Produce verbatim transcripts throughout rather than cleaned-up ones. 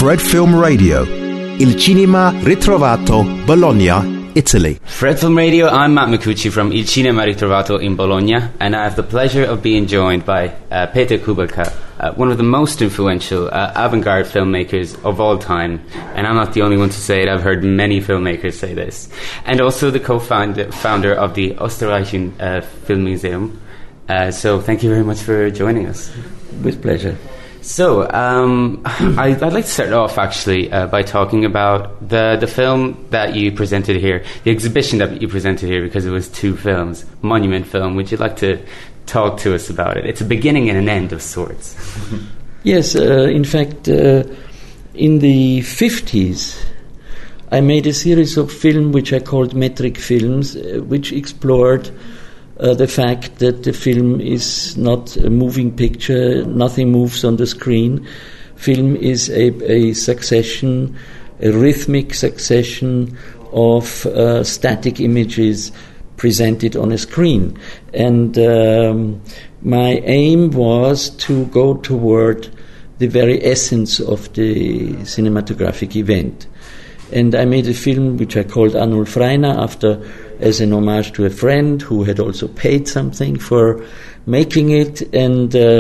Fred Film Radio, il cinema ritrovato, Bologna, Italy. Fred Film Radio, I'm Matt Micucci from Il Cinema Ritrovato in Bologna, and I have the pleasure of being joined by uh, Peter Kubalka, uh, one of the most influential uh, avant-garde filmmakers of all time, and I'm not the only one to say it, I've heard many filmmakers say this, and also the co-founder founder of the Österreichischen uh, Filmmuseum. Uh, so thank you very much for joining us. With pleasure. So, um, I, I'd like to start off actually uh, by talking about the, the film that you presented here, the exhibition that you presented here, because it was two films, Monument Film. Would you like to talk to us about it? It's a beginning and an end of sorts. Yes, uh, in fact, uh, in the fifties, I made a series of films which I called metric films, uh, which explored Uh, the fact that the film is not a moving picture, nothing moves on the screen. Film is a, a succession, a rhythmic succession of uh, static images presented on a screen. And um, my aim was to go toward the very essence of the cinematographic event. And I made a film which I called Arnulf Rainer, after as an homage to a friend who had also paid something for making it. And uh,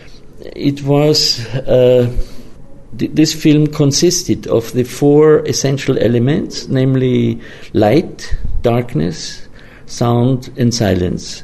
it was uh, th- this film consisted of the four essential elements, namely light, darkness, sound, and silence.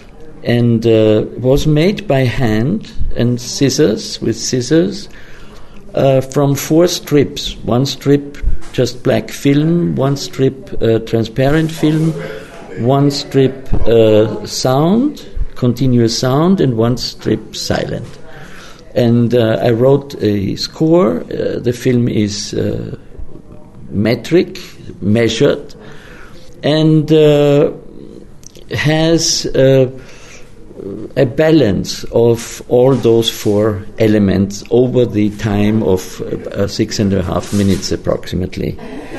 And uh, was made by hand and scissors, with scissors, uh, from four strips. One strip just black film, one strip uh, transparent film, one strip uh, sound, continuous sound, and one strip silent. And uh, I wrote a score. Uh, the film is uh, metric, measured, and uh, has uh, a balance of all those four elements over the time of uh, six and a half minutes approximately.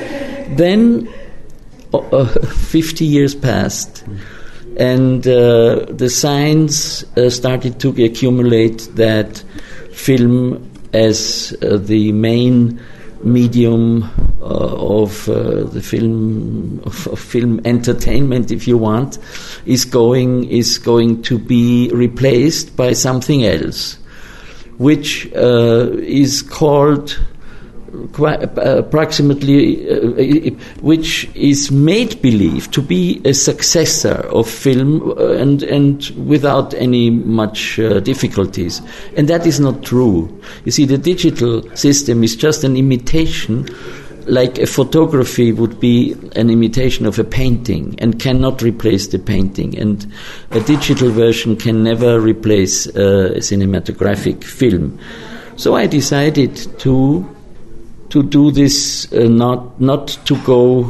Then uh, fifty years passed, and uh, the signs uh, started to accumulate that film as uh, the main medium uh, of uh, the film of, of film entertainment, if you want, is going is going to be replaced by something else, which uh, is called quite, uh, approximately, uh, which is made believe to be a successor of film, uh, and and without any much uh, difficulties, and that is not true. You see, the digital system is just an imitation, like a photography would be an imitation of a painting, and cannot replace the painting, and a digital version can never replace uh, a cinematographic film. So I decided to to do this, uh, not not to go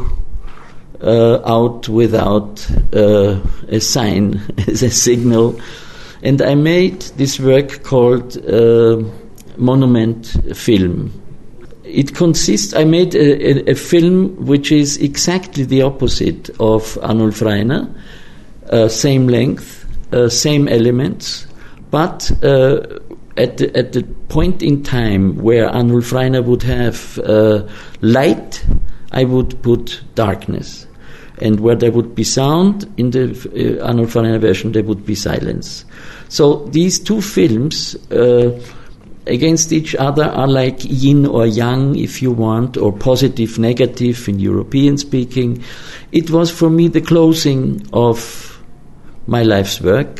uh, out without uh, a sign as a signal, and I made this work called uh, Monument Film. It consists. I made a, a, a film which is exactly the opposite of Arnulf Rainer, uh, same length, uh, same elements, but uh, at the, at the point in time where Arnulf Rainer would have uh, light, I would put darkness, and where there would be sound in the uh, Arnulf Rainer version, there would be silence. So these two films Uh, against each other are like yin or yang, if you want, or positive, negative in European speaking. It was for me the closing of my life's work.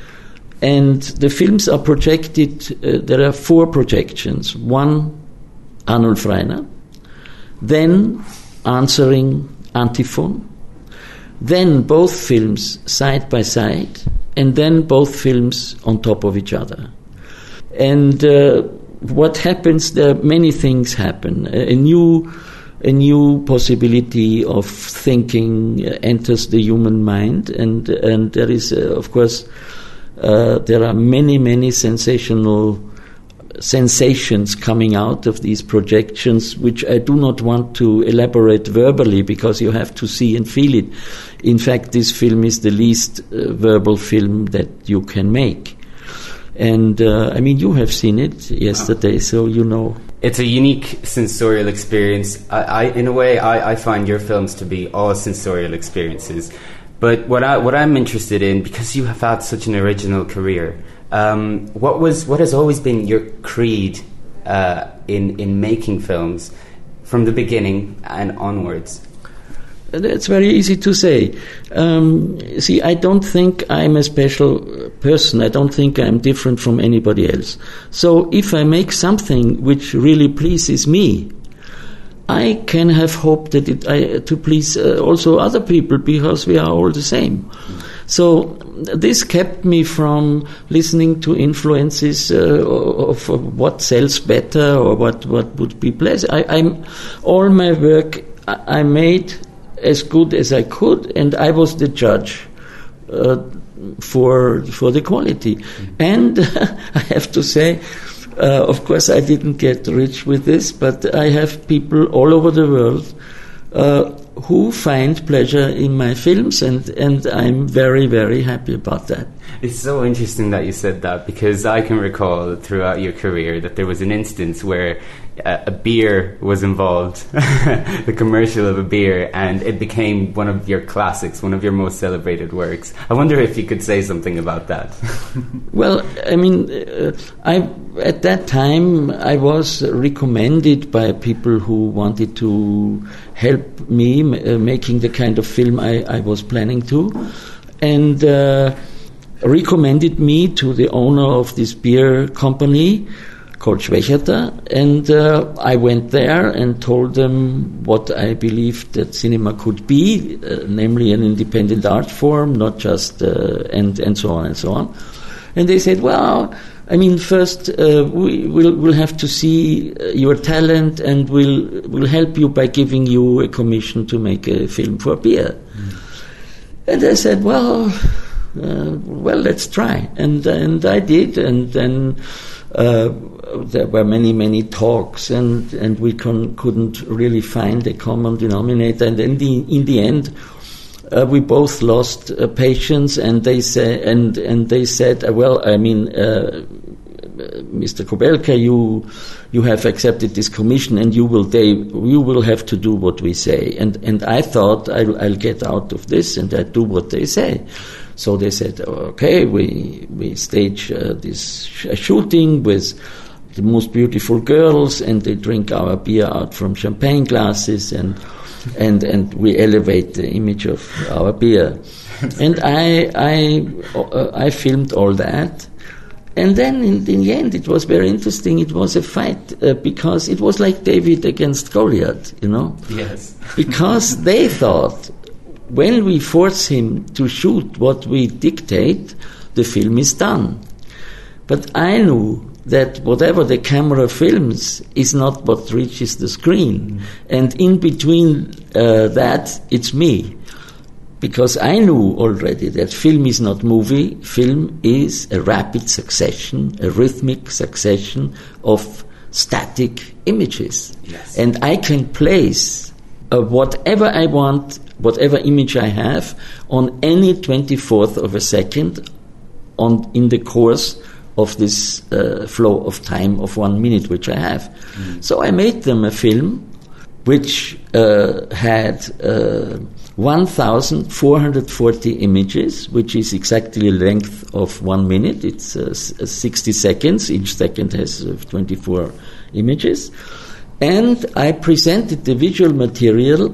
And the films are projected, uh, there are four projections. One, Arnulf Rainer, then Answering Antiphon, then both films side by side, and then both films on top of each other. And uh, what happens? There many things happen. A, a new, a new possibility of thinking uh, enters the human mind, and and there is, uh, of course, uh, there are many, many sensational sensations coming out of these projections, which I do not want to elaborate verbally, because you have to see and feel it. In fact, this film is the least uh, verbal film that you can make. And uh, I mean, you have seen it yesterday, so you know. it's a unique sensorial experience. I, I in a way, I, I find your films to be all sensorial experiences. But what I what I'm interested in, because you have had such an original career, um, what was what has always been your creed uh, in in making films from the beginning and onwards? That's very easy to say. Um, see, I don't think I'm a special person. I don't think I'm different from anybody else. So if I make something which really pleases me, I can have hope that it I, to please uh, also other people, because we are all the same. So this kept me from listening to influences uh, of, of what sells better or what, what would be pleasant. I, I'm all my work I, I made as good as I could, and I was the judge uh, for for the quality. Mm-hmm. And I have to say, uh, of course, I didn't get rich with this, but I have people all over the world uh, who find pleasure in my films, and, and I'm very, very happy about that. It's so interesting that you said that, because I can recall throughout your career that there was an instance where uh, a beer was involved, the commercial of a beer, and it became one of your classics, one of your most celebrated works. I wonder if you could say something about that. Well, I mean, uh, I at that time I was recommended by people who wanted to help me m- uh, making the kind of film I, I was planning to, and uh, recommended me to the owner of this beer company called Schwecherter, and uh, I went there and told them what I believed that cinema could be, uh, namely an independent art form, not just uh, and and so on and so on. And they said, well, I mean, first uh, we will we'll have to see uh, your talent, and we'll we'll help you by giving you a commission to make a film for beer. Mm. And I said, well, uh, well, let's try, and and I did, and then. Uh, there were many, many talks, and, and we con- couldn't really find a common denominator. And in the in the end, uh, we both lost uh, patience. And they say, and and they said, uh, well, I mean, uh, Mister Kobelka, you you have accepted this commission, and you will they you will have to do what we say. And and I thought I'll, I'll get out of this, and I do what they say. So they said, okay, we we stage uh, this sh- shooting with the most beautiful girls, and they drink our beer out from champagne glasses, and and and we elevate the image of our beer. And I I uh, I filmed all that, and then in, in the end it was very interesting. It was a fight uh, because it was like David against Goliath, you know. Yes. Because they thought, when we force him to shoot what we dictate, the film is done. But I knew that whatever the camera films is not what reaches the screen. Mm. And in between uh, that, it's me. Because I knew already that film is not movie, film is a rapid succession, a rhythmic succession of static images. Yes. And I can place uh, whatever I want, whatever image I have, on any twenty-fourth of a second on in the course of this uh, flow of time of one minute which I have. Mm. So I made them a film which uh, had uh, one thousand four hundred forty images, which is exactly the length of one minute. It's uh, sixty seconds. Each second has uh, twenty-four images. And I presented the visual material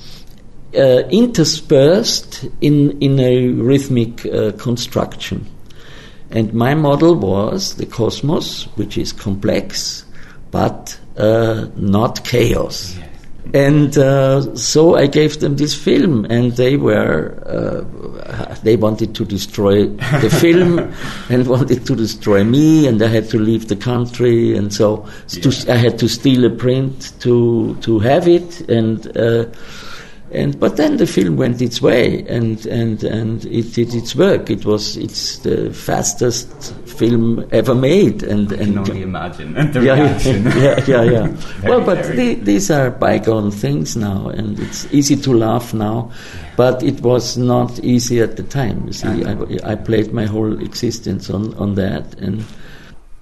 Uh, interspersed in in a rhythmic uh, construction. And my model was the cosmos, which is complex, but uh, not chaos. Yes. And uh, so I gave them this film, and they were uh, they wanted to destroy the film and wanted to destroy me, and I had to leave the country, and so yeah. to, I had to steal a print to to have it, and. Uh, And but then the film went its way, and and and it did its work. It was it's the fastest film ever made, and I and can only imagine the yeah, reaction. yeah, yeah, yeah. Very, well, but very. the, these are bygone things now, and it's easy to laugh now, but it was not easy at the time. You see, I, I played my whole existence on on that, and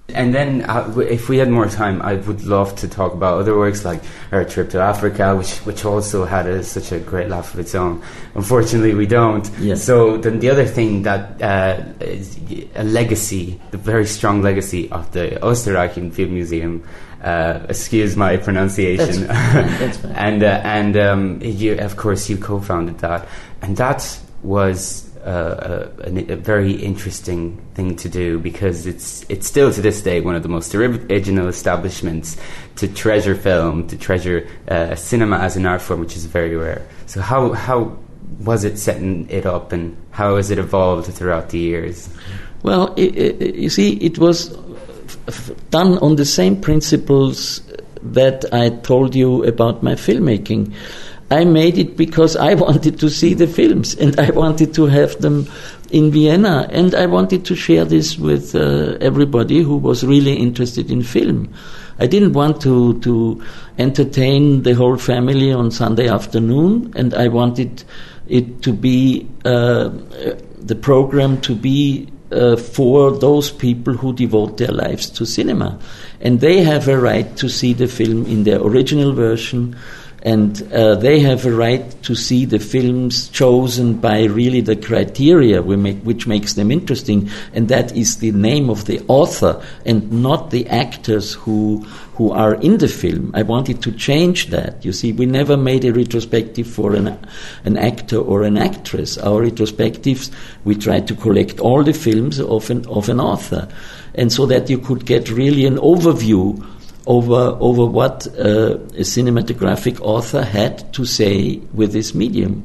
And then, uh, w- if we had more time, I would love to talk about other works like Our Trip to Africa, which which also had a, such a great laugh of its own. Unfortunately, we don't. Yes. So then the other thing that uh, is a legacy, the very strong legacy of the Österreichischen Filmmuseum. Uh, excuse my pronunciation. That's fine, that's fine. and uh, and um, you, of course, you co-founded that, and that was. Uh, a, a very interesting thing to do because it's it's still to this day one of the most original establishments to treasure film, to treasure uh, cinema as an art form, which is very rare. So how how was it setting it up, and how has it evolved throughout the years? Well, it, it, you see, it was f- f- done on the same principles that I told you about my filmmaking. I made it because I wanted to see the films, and I wanted to have them in Vienna, and I wanted to share this with uh, everybody who was really interested in film. I didn't want to, to entertain the whole family on Sunday afternoon, and I wanted it to be, uh, the program to be uh, for those people who devote their lives to cinema. And they have a right to see the film in their original version, and uh, they have a right to see the films chosen by really the criteria we make, which makes them interesting, and that is the name of the author and not the actors who who are in the film. I wanted to change that. You see, we never made a retrospective for an an actor or an actress. Our retrospectives, we tried to collect all the films of an of an author, and so that you could get really an overview over over what uh, a cinematographic author had to say with this medium.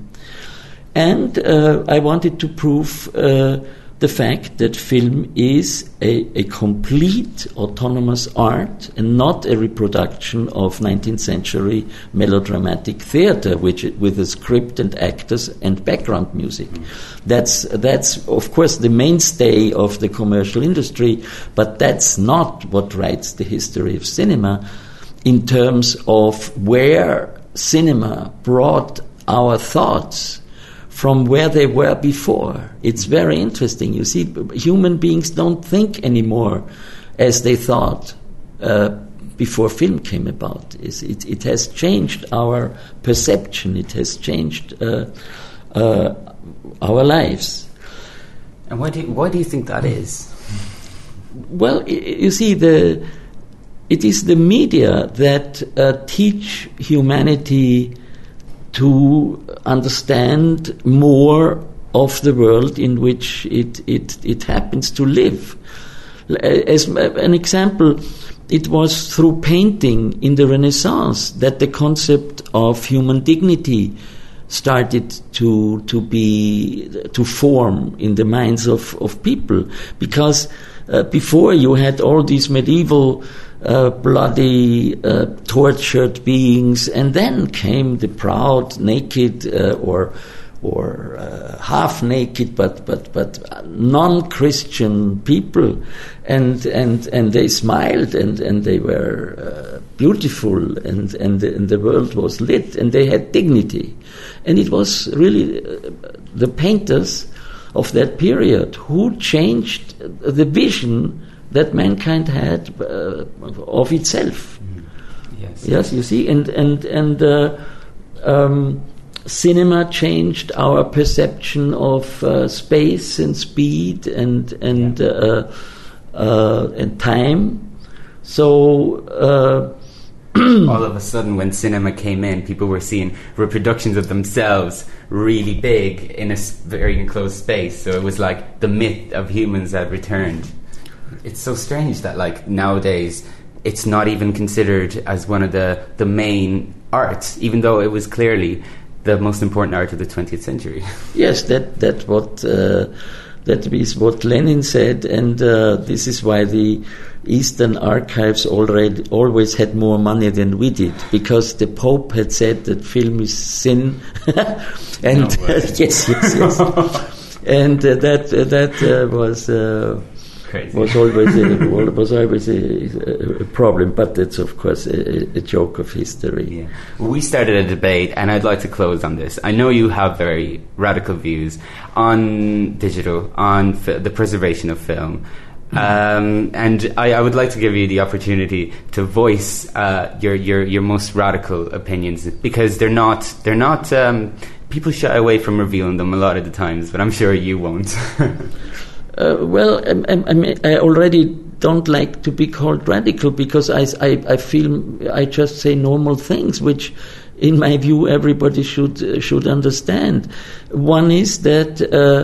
And uh, I wanted to prove uh, the fact that film is a, a complete autonomous art and not a reproduction of nineteenth century melodramatic theater, which with a script and actors and background music. Mm. That's that's of course the mainstay of the commercial industry, but that's not what writes the history of cinema in terms of where cinema brought our thoughts from where they were before. It's very interesting. You see, human beings don't think anymore as they thought uh, before film came about. It, it, it has changed our perception. It has changed uh, uh, our lives. And why do you, why do you think that is? Well, you see, the it is the media that uh, teach humanity to understand more of the world in which it, it, it happens to live. As an example, it was through painting in the Renaissance that the concept of human dignity started to to be to form in the minds of, of people, because uh, before you had all these medieval Uh, bloody, uh, tortured beings, and then came the proud, naked, uh, or or uh, half naked, but but but non-Christian people, and and and they smiled, and and they were uh, beautiful, and and the, and the world was lit, and they had dignity, and it was really uh, the painters of that period who changed the vision that mankind had uh, of itself. Mm. Yes. Yes, you see, and and and uh, um, cinema changed our perception of uh, space and speed and and yeah. uh, uh, and time. So uh, all of a sudden, when cinema came in, people were seeing reproductions of themselves really big in a very enclosed space. So it was like the myth of humans had returned. It's so strange that, like, nowadays it's not even considered as one of the, the main arts, even though it was clearly the most important art of the twentieth century. Yes, that that what uh, that is what Lenin said, and uh, this is why the Eastern archives already always had more money than we did, because the Pope had said that film is sin, and No uh, yes, yes, yes, and uh, that uh, that uh, was. Uh, Crazy. was always a, was always a, a problem, but it's of course a, a joke of history. Yeah. Well, we started a debate, and I'd like to close on this. I know you have very radical views on digital, on fi- the preservation of film. Um, and I, I would like to give you the opportunity to voice uh, your, your your most radical opinions, because they're not they're not um, people shy away from revealing them a lot of the times, but I'm sure you won't. uh, well, I, I, mean, I already don't like to be called radical, because I, I, I feel I just say normal things, which, in my view, everybody should uh, should understand. One is that Uh,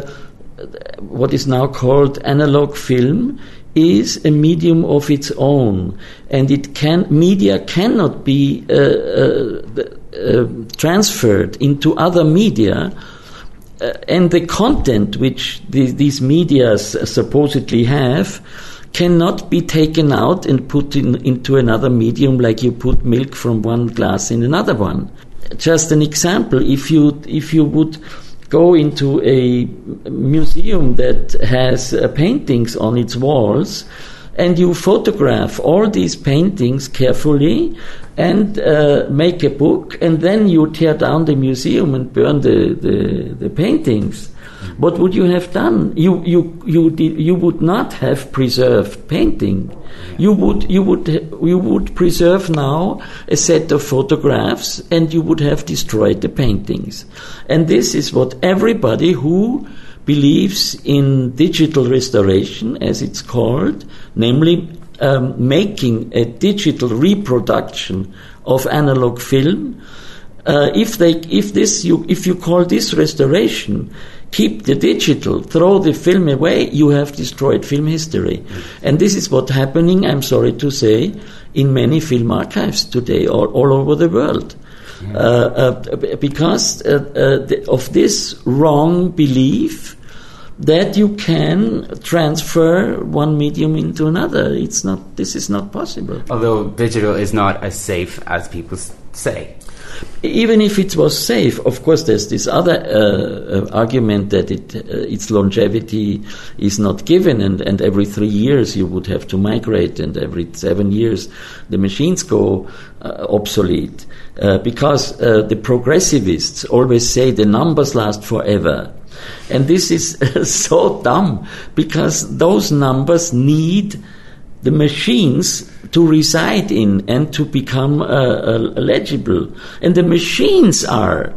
what is now called analog film is a medium of its own, and it can media cannot be uh, uh, uh, transferred into other media, uh, and the content which the, these media supposedly have cannot be taken out and put in, into another medium, like you put milk from one glass in another one. Just an example: if you if you would go into a museum that has uh, paintings on its walls, and you photograph all these paintings carefully and uh, make a book, and then you tear down the museum and burn the, the, the paintings, what would you have done? You you you did, you would not have preserved painting. You would you would you would preserve now a set of photographs, and you would have destroyed the paintings. And this is what everybody who believes in digital restoration, as it's called, namely um, making a digital reproduction of analog film. Uh, if they if this you if you call this restoration, keep the digital, throw the film away, you have destroyed film history. And this is what's happening, I'm sorry to say, in many film archives today, all, all over the world. Uh, uh, because uh, uh, the, of this wrong belief that you can transfer one medium into another. It's not. This is not possible. Although digital is not as safe as people say. Even if it was safe, of course, there's this other uh, uh, argument that it, uh, its longevity is not given, and, and every three years you would have to migrate, and every seven years the machines go uh, obsolete. Uh, because uh, the progressivists always say the numbers last forever. And this is uh, so dumb, because those numbers need the machines to reside in and to become uh, uh, legible. And the machines are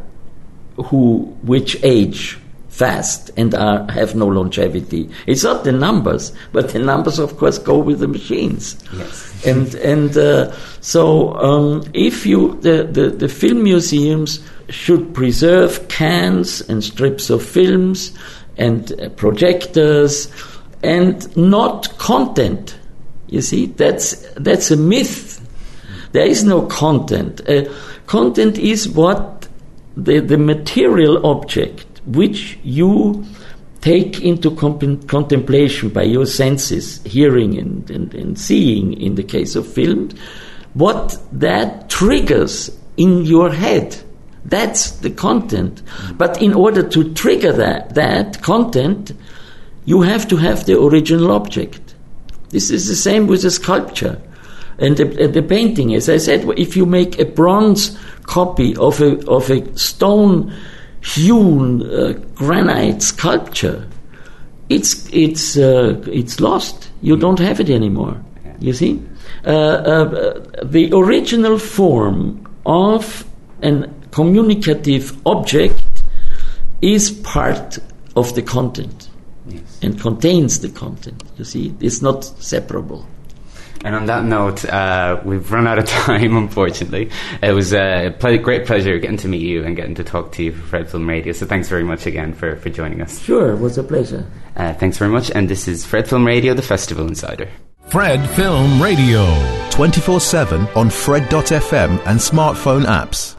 who which age fast and are have no longevity. It's not the numbers, but the numbers, of course, go with the machines. Yes. And and uh, so um, if you the, the the film museums should preserve cans and strips of films and uh, projectors, and not content. You see, that's that's a myth. There is no content. Uh, content is what the the material object which you take into comp- contemplation by your senses, hearing and, and, and seeing in the case of film, what that triggers in your head. That's the content. But in order to trigger that, that content, you have to have the original object. This is the same with a sculpture and the, the painting. As I said, if you make a bronze copy of a of a stone hewn uh, granite sculpture, it's it's uh, it's lost. You don't have it anymore. You see, uh, uh, the original form of a communicative object is part of the content. Yes. And contains the content. You see, it's not separable. And on that note, uh, we've run out of time, unfortunately. It was a ple- great pleasure getting to meet you and getting to talk to you for Fred Film Radio. So thanks very much again for, for joining us. Sure, it was a pleasure. Uh, thanks very much. And this is Fred Film Radio, the Festival Insider. Fred Film Radio. twenty-four seven on Fred dot f m and smartphone apps.